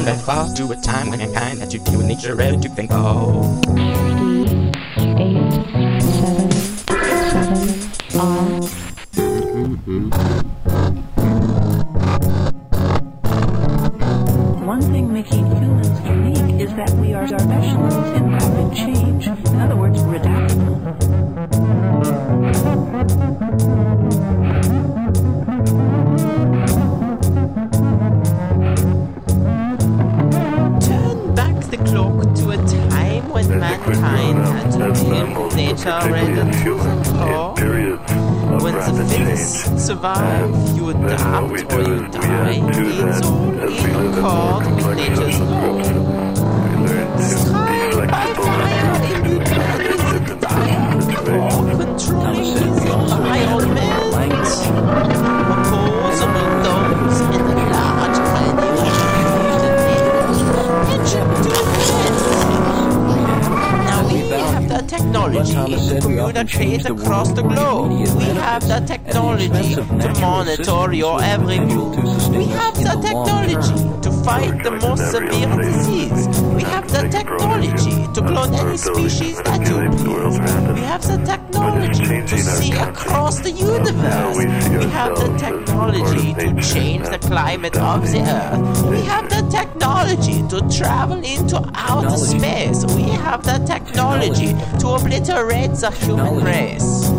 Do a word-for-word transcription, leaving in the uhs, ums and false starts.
back far to a time when mankind had to deal with nature ready to think, oh. Eight, seven, seven, R. One thing making humans unique is that we are specialists in rapid change. In other words, redactable. Turn back the clock to a time when mankind had to deal with nature rather than cause. When the fittest survive, you adapt or you die. It's all in accord with nature's law. Trial by fire in the planet's environment, or controlling environment. Opposable those in the large the technology to communicate across the globe. We have the technology to monitor your every move. We have the technology to fight the most severe disease. We have the technology to clone any species that you please. We have the technology to see across the universe. We have the technology to change the climate of the Earth. We have the technology to travel into outer space. We have the technology to obliterate the human race.